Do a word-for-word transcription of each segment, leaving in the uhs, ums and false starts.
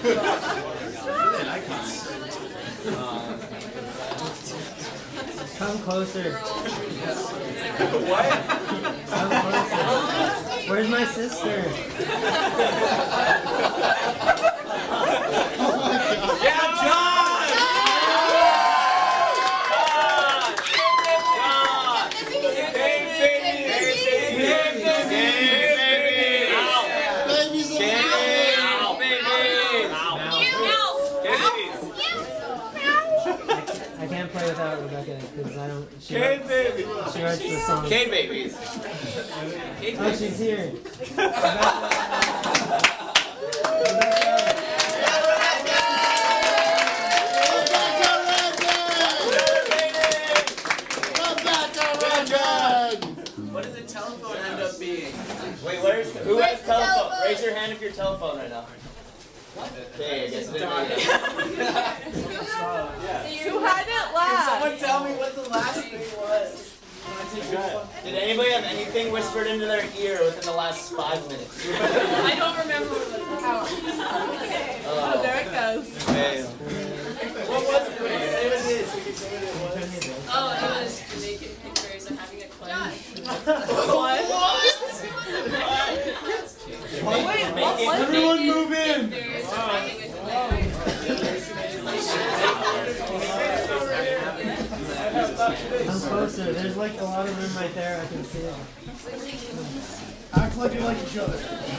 Come closer. What? Come closer. Where's my sister? Yeah, John! I can't play without Rebecca because I don't. She, Cane baby. she writes the song. Cane babies. Oh, she's here. What does the telephone end up being? Wait, where's who has telephone? Raise your hand if you're telephone right now. Okay, I guess it Who had it Can last? someone tell me what the last thing was? Did anybody have anything whispered into their ear within the last five minutes? I don't remember how. Oh, there it goes. Okay. What was it? Say what it is. We can say what it was. Oh, it was Jamaican pictures of having a cleanse. What? Wait, what was Everyone Jamaican move in. pictures of having a cleanse? Come closer. There's like a lot of room right there. I can see it. Act like you like each other.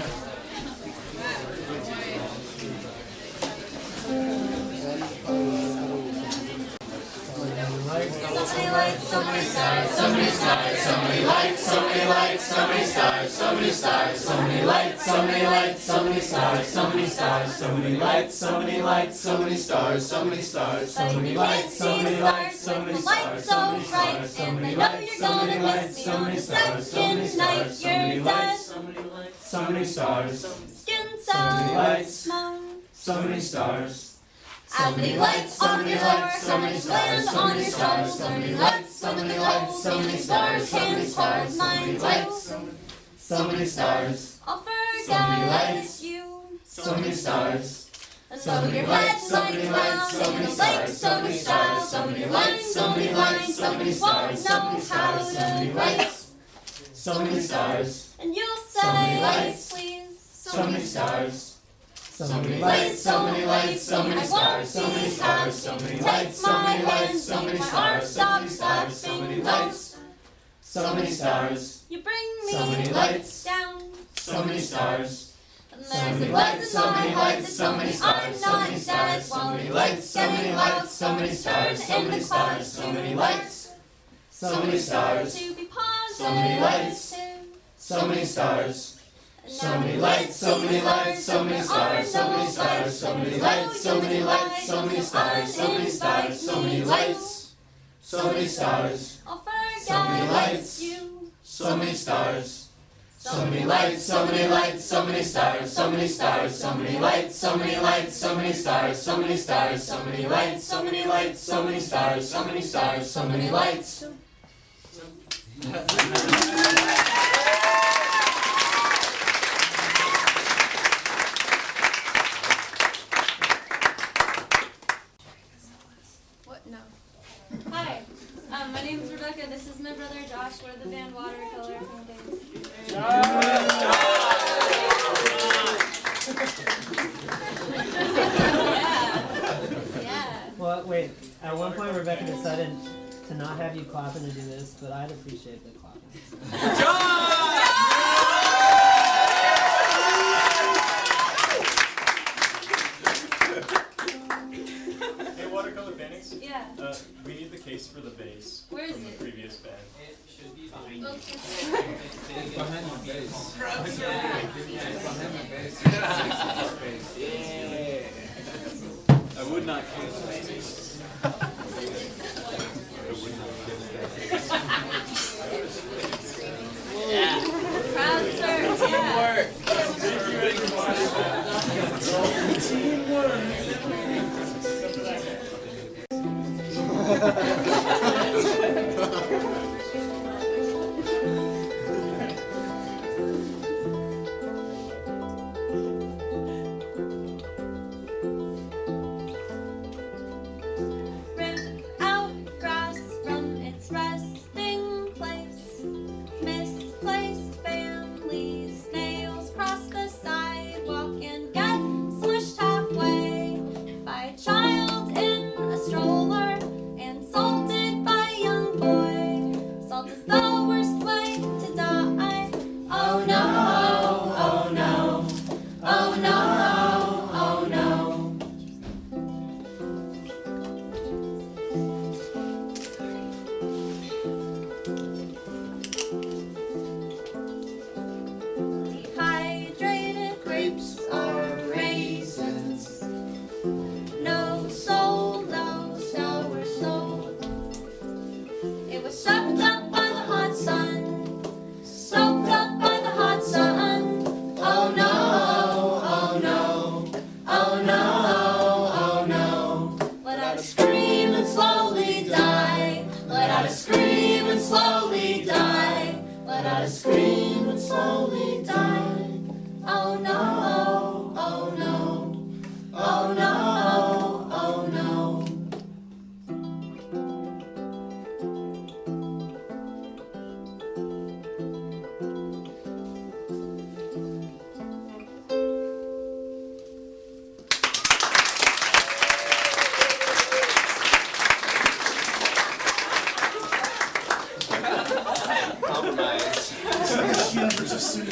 So many stars, so many lights, so many lights, so many stars, so many stars, so many lights, so many lights, so many stars, so many stars, so many lights, so many lights, so many stars, so many stars, so many lights, so many lights, so many stars, so many stars, so many lights, so many lights, so many stars, so many stars, so many lights, so many lights, so many stars, Skin so many so lights, small. so many stars. As many lights on your tower, so many stars on your stars, so many lights, so many lights, so many stars, so many stars, so many lights, So many stars, I'll so many forget lights, you. so many stars, And so though many your lights, head so many lies lights, so down many in the stars, lake, so so many many stars, stars, so so many many lights, lines, so so many many lights, lines, so so many many stars, won't so know many how stars, so many to lights, write. so many stars, And you'll so many say, lights, please, so many stars. So So many many lights, so many lights, so many stars, so many stars, so many lights, so many lights, so many stars, so many stars, so many lights, so many stars, you bring so many me lights, down. so many stars, And so there's many a lights, voice so in my many head lights, that so tells many me stars, I'm so not many stars, dead. so While many the lights, so getting many loud, lights, so many turn stars, so in many the stars, clouds so many to lights, so many stars, to be positive. so many lights, so many stars. So many lights, so many lights, so many stars, so many stars, so many lights, so many lights, so many stars, so many stars, so many lights, so many stars, I'll so many forget lights, you. so many stars, so many lights, so many lights, so many stars, so many stars, so many lights, so many lights, so many stars, so many stars, so many lights, so many lights, so many stars, so many stars, so many lights. What? No. Hi. Um, my name is Rebecca. This is my brother Josh. We're the band Watercolor from Days. Yeah. Yeah. Well, wait. At one point, Rebecca decided to not have you clapping to do this, but I'd appreciate the clapping. Hey, watercolor paintings. Yeah. Uh, we need the case for the vase Where is from the it? previous band. It should be behind Okay. Behind the base. Behind the base. Yeah. I would not kiss the vase. Yeah. Proud sir. Yeah.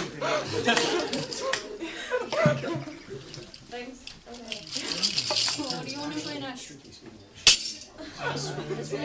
Thanks. Okay. Cool. What do you want to play next? This one?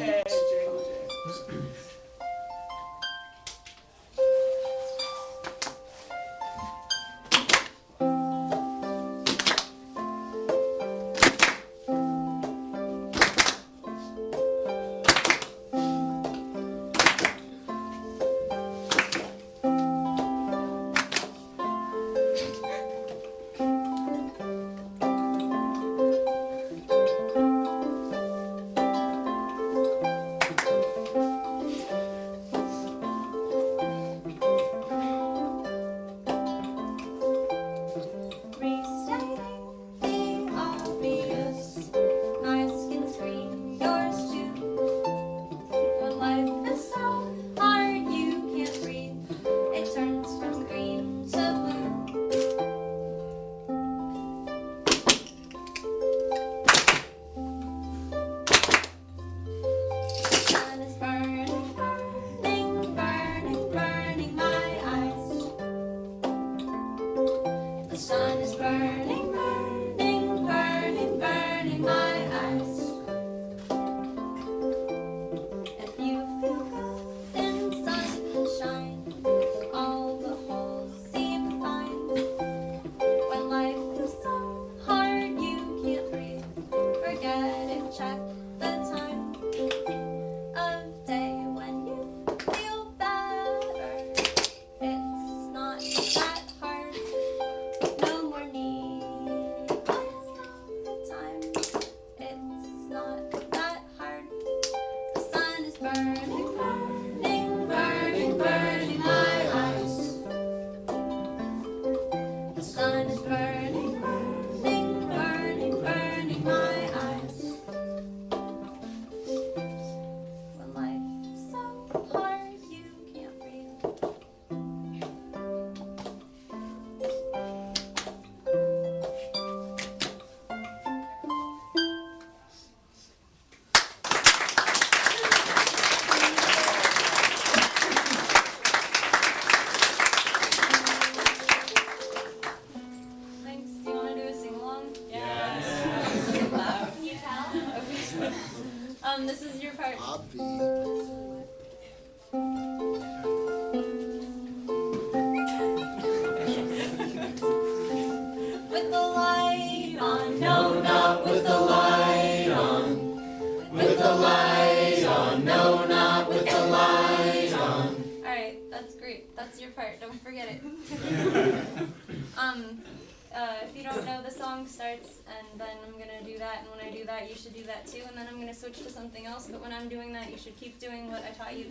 Switch to something else, but when I'm doing that, you should keep doing what I taught you.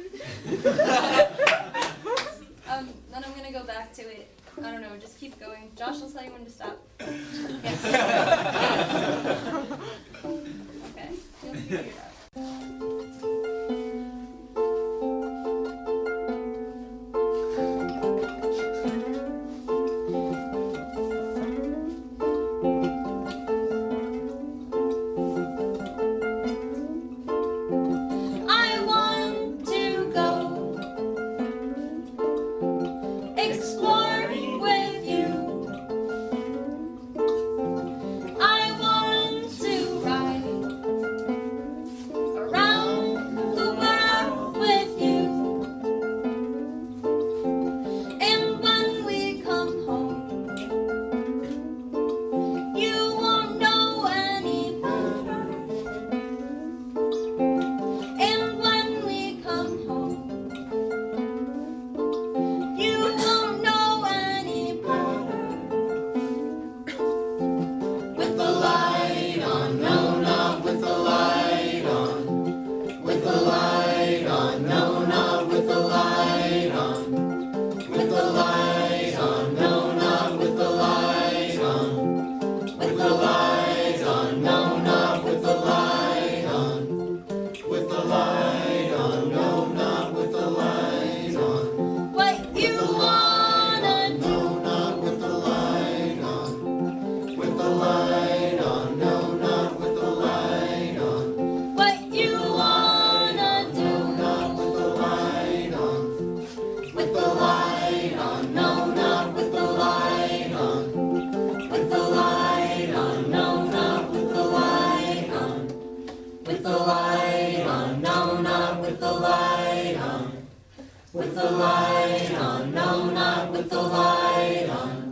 um, then I'm gonna go back to it. I don't know, just keep going. Josh will tell you when to stop. Okay. Okay, you'll figure it out. the light on. No, not with the light on.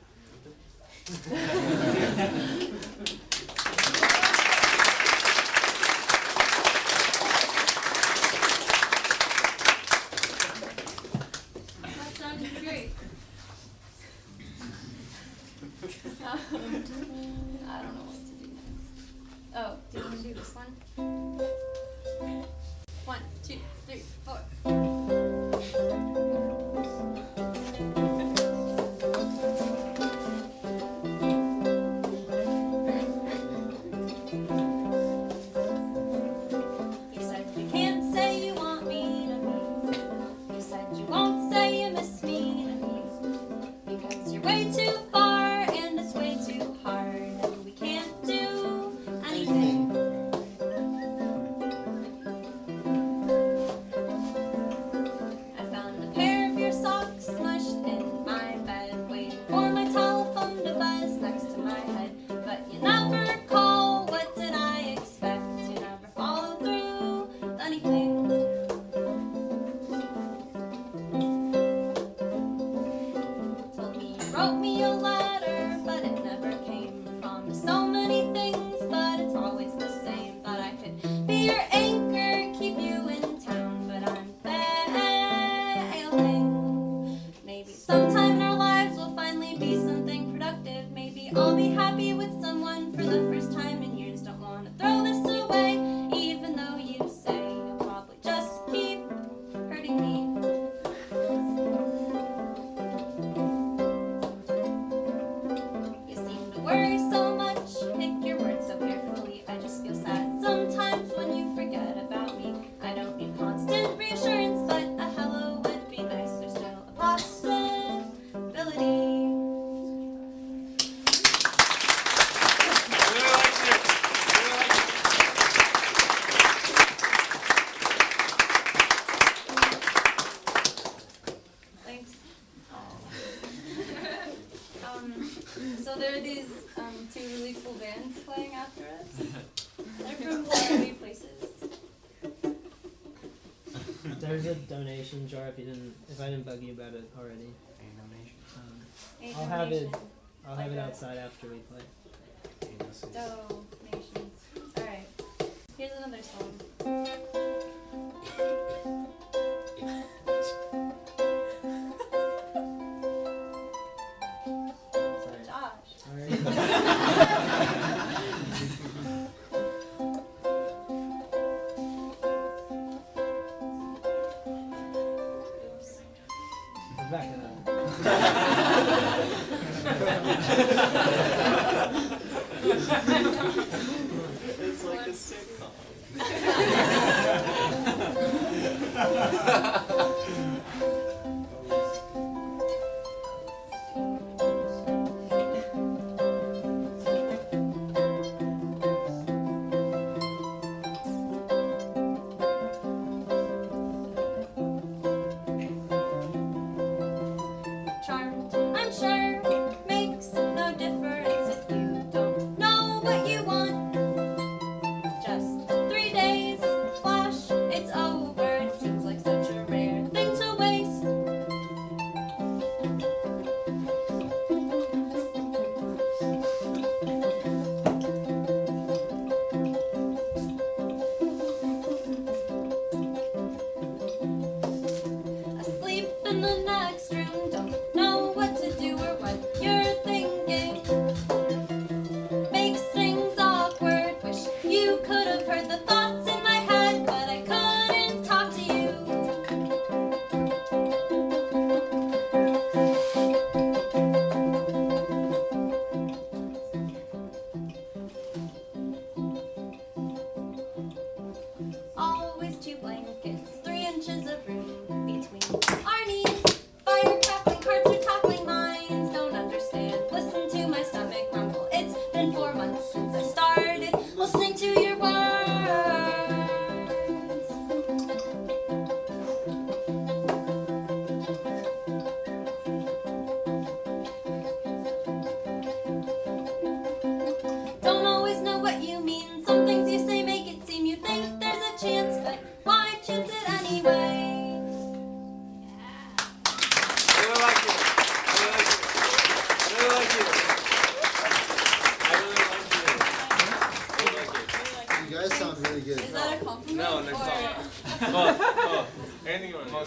That sounded great. Um, I don't know what to do next. Oh, do you want to do this one? One, two, three, four. You said you can't say you want me to be. You said you won't say you miss me to me. Because you're way too far and it's way too hard and we can't do anything. I found a pair of your socks smushed in my bed, waiting for my telephone to buzz next to my head. But you never call, what did I expect? You never follow through with anything. Told me you wrote me a letter, but it never came. Promised so many things, but it's always the same. Thought I could be your anchor, keep you in town, but I'm failing. Maybe sometime in our lives we'll finally be something productive. Maybe I'll be happy with someone for the first time in years. Don't want to throw this away, even though you say you'll probably just keep hurting me. You seem to worry so much, pick your words so carefully. I just feel sad sometimes when you forget about me. I don't need constant reassurance, but a hello would be nice. There's still a possibility. Really liked it. Really liked it. Thanks. um, so there are these um, two really cool bands playing after us. They're from many places. There's a donation jar if you didn't, if I didn't bug you about it already. Um, Eight I'll have it. donation. I'll have it Like a- outside after we play. Donations. Alright. Here's another song. Sorry. Josh. Sorry. Oops. Back it up. It's like a sitcom. Charmed, I'm sure, makes no difference.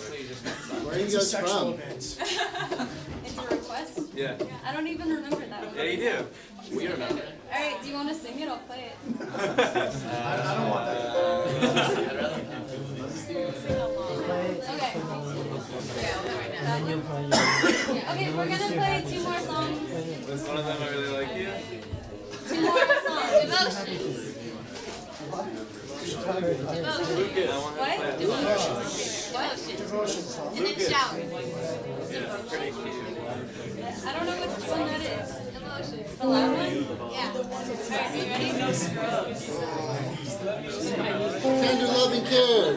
Honestly, you just got stuck. Where are you It's a guys sexual from? event. It's a request? Yeah. I don't even remember that one. Yeah, you do. We remember. Alright, do you want to sing it? I'll play it. I, I don't want that. I'd rather not. Okay. And then you'll play your. Okay, we're gonna play two more songs. Was one of them I really like you? Two more songs. Devotions. Luke it. I want to What? play it. What? Devotion song. And then shout. Yeah, pretty cute. I don't know which one that is. Devotion. The loud one? Yeah. Alright, are you ready? Tender loving care.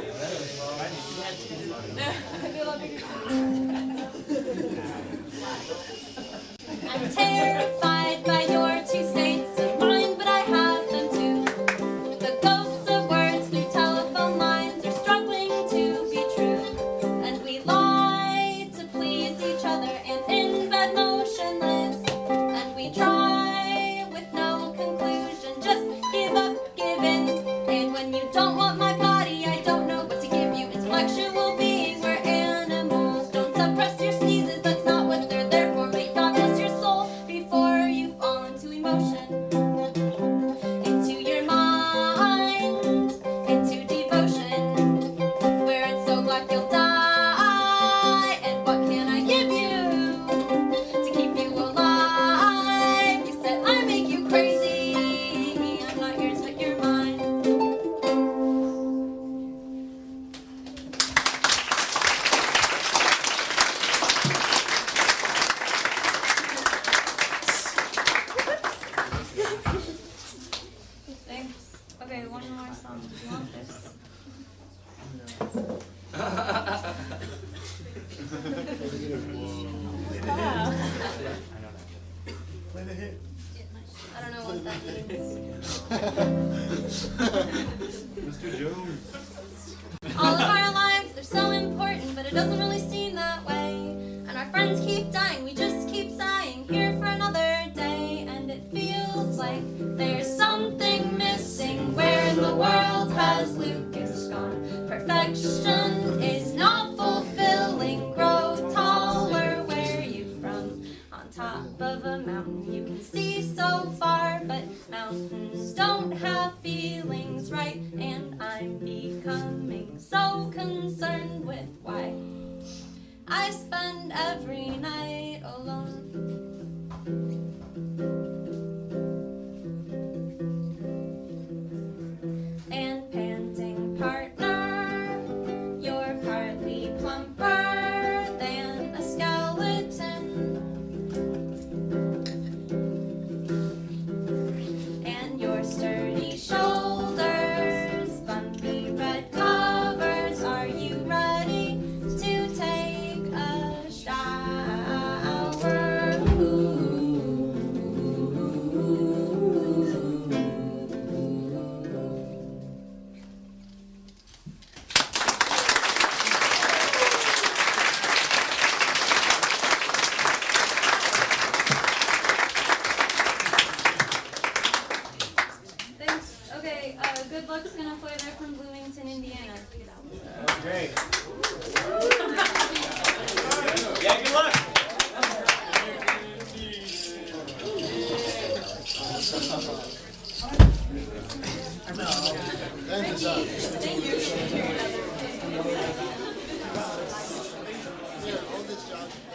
I'm terrified by your two states of mind, but I have them too. The ghosts of words through telephone lines are struggling to be true. And we lie to please each other and in bed motionless. And we try with no conclusion, just give up, give in. And when you don't want my body, I don't know what to give you. Intellectual beings, we're animals. Don't suppress your sneezes, that's not what they're there for. May God rest your soul before you fall into emotion. Into your mind, into devotion, where it's so black you'll die. And what can I give you to keep you alive? You said I make you crazy. I'm not yours, but you're mine. Thanks. Okay, one more song. Do you want this? Play the hit. I don't know what that means. Mister Jones. All of our lives, they're so important, but it doesn't really seem that way. And our friends keep dying, we just keep sighing, here for another day. And it feels like there's something missing where the world has Lucas gone. Perfection is not fulfilling, grow taller, where are you from? On top of a mountain, you can see so far, but mountains don't have feelings, right? And I'm becoming so concerned with why I spend every night alone. And panting partner, you're partly plumper than a skeleton. And your sturdy shoulders, bumpy red covers. Are you ready to take a shower? Ooh. Thanks. Okay, uh, Good Luck's gonna play there from Bloomington, Indiana. Great. Yeah, good luck. Thank you, son. Thank you. Here, hold this, Josh.